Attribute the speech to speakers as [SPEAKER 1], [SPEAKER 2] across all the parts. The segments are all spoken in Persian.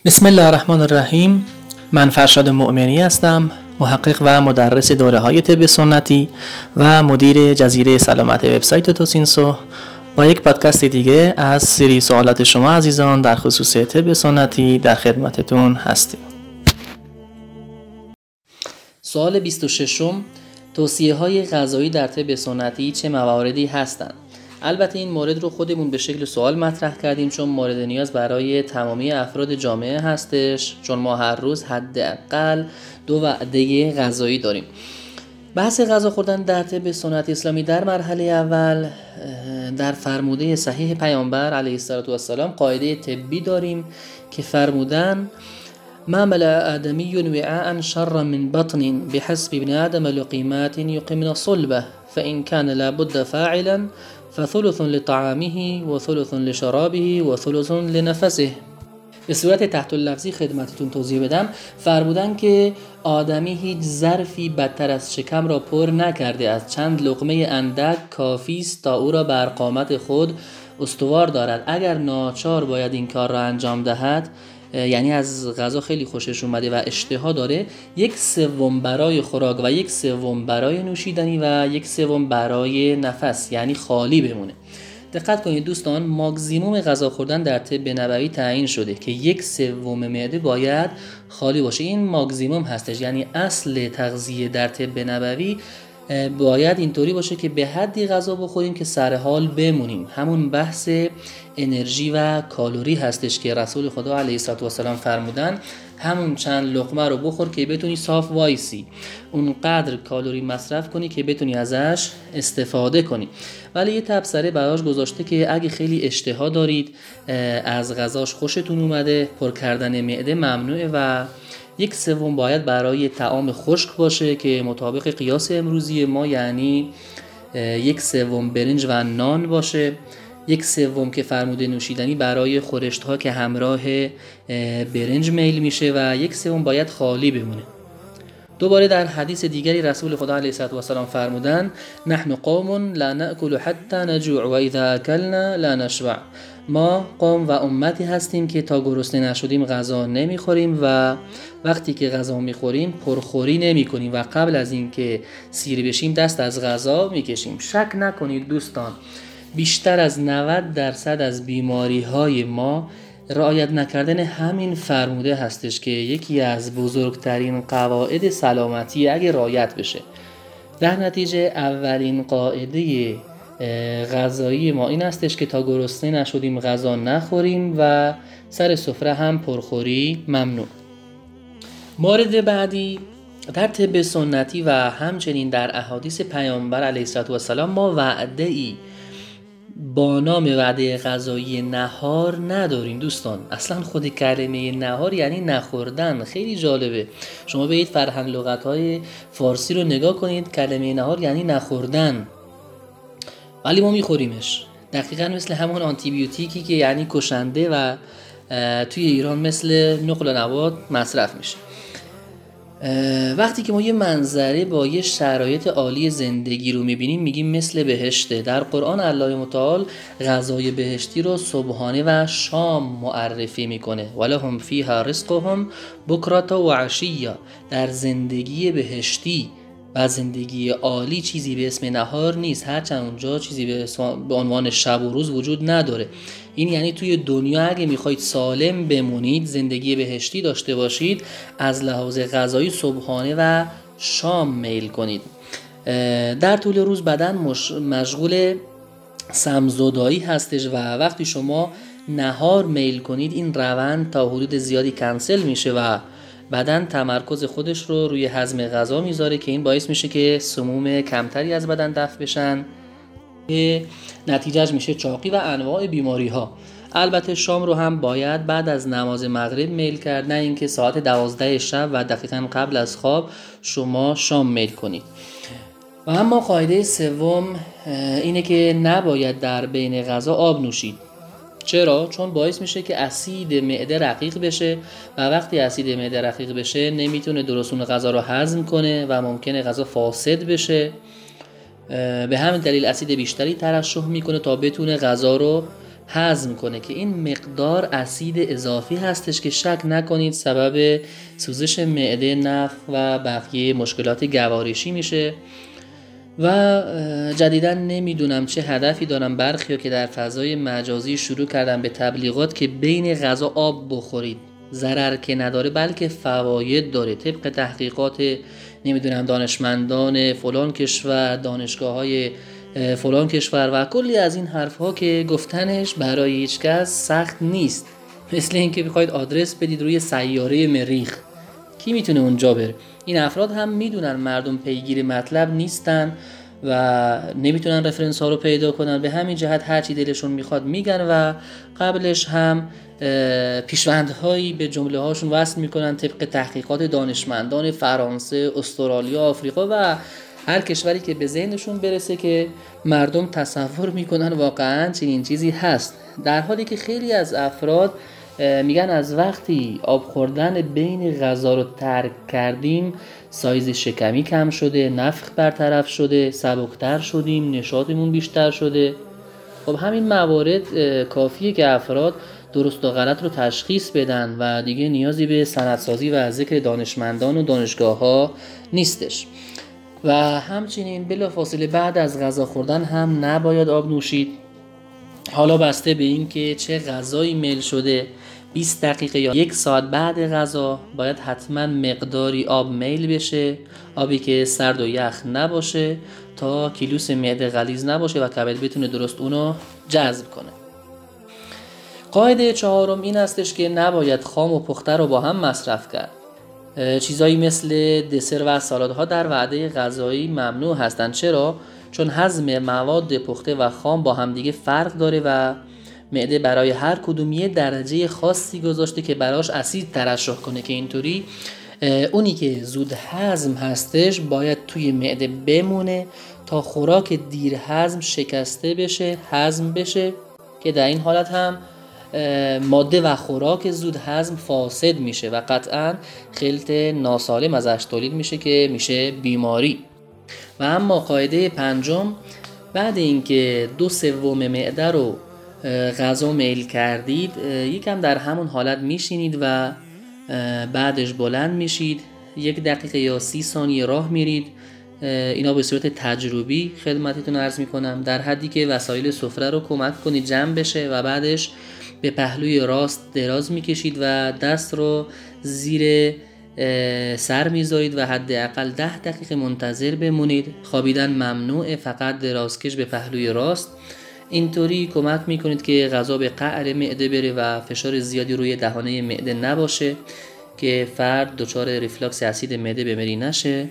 [SPEAKER 1] بسم الله الرحمن الرحیم. من فرشاد مؤمنی هستم، محقق و مدرس دوره‌های طب سنتی و مدیر جزیره سلامت وبسایت توسینسو. با یک پادکست دیگه از سری سوالات شما عزیزان در خصوص طب سنتی در خدمتتون هستیم. سوال 26: توصیه‌های غذایی در طب سنتی چه مواردی هستند؟ البته این مورد رو خودمون به شکل سوال مطرح کردیم چون مورد نیاز برای تمامی افراد جامعه هستش، چون ما هر روز حداقل 2 وعده غذایی داریم. بحث غذا خوردن در طب سنت اسلامی در مرحله اول در فرموده صحیح پیامبر علیه السلام قاعده طبی داریم که فرمودن ما ملأ آدمی وعاء شر من بطن بحسب ابن آدم لقيمات يقمن صلبه فإن كان لابد فاعلا فثلث لطعامه وثلث لشرابه وثلث لنفسه. به صورت تحت اللفظی خدمتتون توضیح بدم. فرمودن که آدمی هیچ ظرفی بدتر از شکم را پر نکرده، از چند لقمه اندک کافی است تا او را بر قامت خود استوار دارد. اگر ناچار باید این کار را انجام دهد، یعنی از غذا خیلی خوشش اومده و اشتها داره، 1/3 برای خوراک و 1/3 برای نوشیدنی و 1/3 برای نفس، یعنی خالی بمونه. دقت کنید دوستان، ماکسیموم غذا خوردن در طب نبوی تعیین شده که 1/3 معده باید خالی باشه. این ماکسیموم هستش، یعنی اصل تغذیه در طب نبوی باید اینطوری باشه که به حدی غذا بخوریم که سر حال بمونیم. همون بحث انرژی و کالری هستش که رسول خدا علیه السلام فرمودن همون چند لقمه رو بخور که بتونی صاف وایسی، اونقدر کالری مصرف کنی که بتونی ازش استفاده کنی. ولی یه تبصره براش گذاشته که اگه خیلی اشتها دارید، از غذاش خوشتون اومده، پر کردن معده ممنوعه و 1/3 باید برای طعام خشک باشه که مطابق قیاس امروزی ما یعنی 1/3 برنج و نان باشه، 1/3 که فرموده نوشیدنی برای خورشت‌ها که همراه برنج میل میشه و 1/3 باید خالی بمونه. دوباره در حدیث دیگری رسول خدا علیه السلام فرمودن نحن قوم لا نأكل حتى نجوع و اذا اکلنا لا نشبع. ما قوم و امتی هستیم که تا گرسنه نشدیم غذا نمیخوریم و وقتی که غذا میخوریم پرخوری نمیکنیم و قبل از اینکه سیر بشیم دست از غذا میکشیم. شک نکنید دوستان، بیشتر از 90% از بیماری‌های ما رعایت نکردن همین فرموده هستش که یکی از بزرگترین قواعد سلامتی اگه رعایت بشه. در نتیجه اولین قاعده غذایی ما این هستش که تا گرسنه نشدیم غذا نخوریم و سر سفره هم پرخوری ممنوع. مورد بعدی در طب سنتی و همچنین در احادیث پیامبر علیه السلام ما وعده‌ای با نام وعده غذایی نهار نداریم دوستان. اصلا خود کلمه نهار یعنی نخوردن. خیلی جالبه، شما برید فرهنگ لغت‌های فارسی رو نگاه کنید، کلمه نهار یعنی نخوردن ولی ما میخوریمش. دقیقاً مثل همون آنتیبیوتیکی که یعنی کشنده و توی ایران مثل نقل و نبات مصرف میشه. وقتی که ما یه منظره با یه شرایط عالی زندگی رو میبینیم میگیم مثل بهشته. در قرآن الله متعال غذای بهشتی رو صبحانه و شام معرفی میکنه ولهم فیها رزقهم بکرة و عشیا. در زندگی بهشتی و زندگی عالی چیزی به اسم نهار نیست، هرچند اونجا چیزی به عنوان شب و روز وجود نداره. این یعنی توی دنیا اگه میخواید سالم بمونید، زندگی بهشتی داشته باشید، از لحاظ غذایی صبحانه و شام میل کنید. در طول روز بدن مشغول سمزدایی هستش و وقتی شما نهار میل کنید این روند تا حدود زیادی کنسل میشه و بدن تمرکز خودش رو روی هضم غذا میذاره که این باعث میشه که سموم کمتری از بدن دفع بشن که نتیجهش میشه چاقی و انواع بیماری ها. البته شام رو هم باید بعد از نماز مغرب میل کرد، نه اینکه ساعت 12 شب و دقیقاً قبل از خواب شما شام میل کنید. و اما قاعده سوم اینه که نباید در بین غذا آب نوشید. چرا؟ چون باعث میشه که اسید معده رقیق بشه و وقتی اسید معده رقیق بشه نمیتونه درستون غذا رو هضم کنه و ممکنه غذا فاسد بشه. به همین دلیل اسید بیشتری ترشح میکنه تا بتونه غذا رو هضم کنه که این مقدار اسید اضافی هستش که شک نکنید سبب سوزش معده، نفخ و بقیه مشکلات گوارشی میشه. و جدیداً نمیدونم چه هدفی دارم برخیا که در فضای مجازی شروع کردم به تبلیغات که بین غذا آب بخورید، ضرر که نداره بلکه فواید داره طبق تحقیقات نمیدونم دانشمندان فلان کشور، دانشگاه‌های فلان کشور و کلی از این حرفها که گفتنش برای هیچ کس سخت نیست. مثل اینکه بخواید آدرس بدید روی سیاره مریخ، کی میتونه اونجا بره؟ این افراد هم میدونن مردم پیگیر مطلب نیستن و نمیتونن رفرنس ها رو پیدا کنن، به همین جهت هرچی دلشون میخواد میگن و قبلش هم پیشوندهایی به جمله هاشون وصل میکنن طبق تحقیقات دانشمندان فرانسه، استرالیا، آفریقا و هر کشوری که به ذهنشون برسه که مردم تصور میکنن واقعا چنین چیزی هست، در حالی که خیلی از افراد میگن از وقتی آب خوردن بین غذا رو ترک کردیم سایز شکمی کم شده، نفخ برطرف شده، سبکتر شدیم، نشاطمون بیشتر شده. خب همین موارد کافیه که افراد درست و غلط رو تشخیص بدن و دیگه نیازی به سندسازی و ذکر دانشمندان و دانشگاه ها نیستش. و همچنین بلافاصله بعد از غذا خوردن هم نباید آب نوشید. حالا بسته به این که چه غذایی میل شده، 20 دقیقه یا 1 ساعت بعد غذا باید حتما مقداری آب میل بشه، آبی که سرد و یخ نباشه تا کیلوس معده غلیظ نباشه و کبد بتونه درست اونو جذب کنه. قاعده چهارم این هستش که نباید خام و پخته رو با هم مصرف کرد. چیزایی مثل دسر و سالادها در وعده غذایی ممنوع هستند. چرا؟ چون هضم مواد پخته و خام با هم دیگه فرق داره و معده برای هر کدوم یه درجه خاصی گذاشته که براش اسید ترشح کنه که اینطوری اونی که زود هضم هستش باید توی معده بمونه تا خوراک دیر هضم شکسته بشه، هضم بشه، که در این حالت هم ماده و خوراک زود هضم فاسد میشه و قطعاً خلط ناسالم ازش تولید میشه که میشه بیماری. و اما قاعده پنجم، بعد اینکه 2/3 معده رو غذا میل کردید یکم در همون حالت میشینید و بعدش بلند میشید، 1 دقیقه یا 30 ثانیه راه میرید. اینا به صورت تجربی خدمتتون عرض میکنم، در حدی که وسایل سفره رو کمک کنید جمع بشه و بعدش به پهلوی راست دراز میکشید و دست رو زیر سر میذارید و حداقل 10 دقیقه منتظر بمونید. خوابیدن ممنوعه، فقط درازکش به پهلوی راست. اینطوری کمک میکنید که غذا به قعر معده بره و فشار زیادی روی دهانه معده نباشه که فرد دچار ریفلاکس اسید معده بمیری نشه.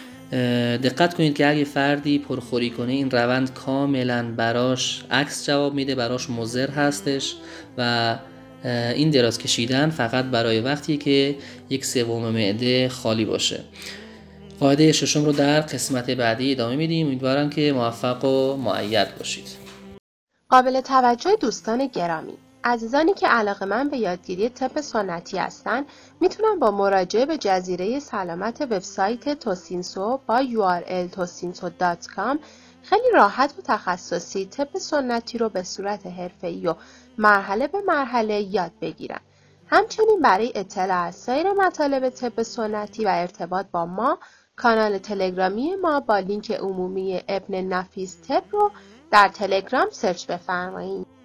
[SPEAKER 1] دقت کنید که اگه فردی پرخوری کنه این روند کاملا براش عکس جواب میده، براش مضر هستش و این دراز کشیدن فقط برای وقتی که 1/3 معده خالی باشه. قاعده ششم رو در قسمت بعدی ادامه میدیم. امیدوارم که موفق و مؤید باشید.
[SPEAKER 2] قابل توجه دوستان گرامی، عزیزانی که علاقه‌مند به یادگیری طب سنتی هستند میتونن با مراجعه به جزیره سلامت وبسایت توسینسو با URL tosinso.com خیلی راحت و تخصصی طب سنتی رو به صورت حرفه‌ای و مرحله به مرحله یاد بگیرن. همچنین برای اطلاع از سایر مطالب طب سنتی و ارتباط با ما، کانال تلگرامی ما با لینک عمومی ابن نفیس طب رو در تلگرام سرچ بفرمایید.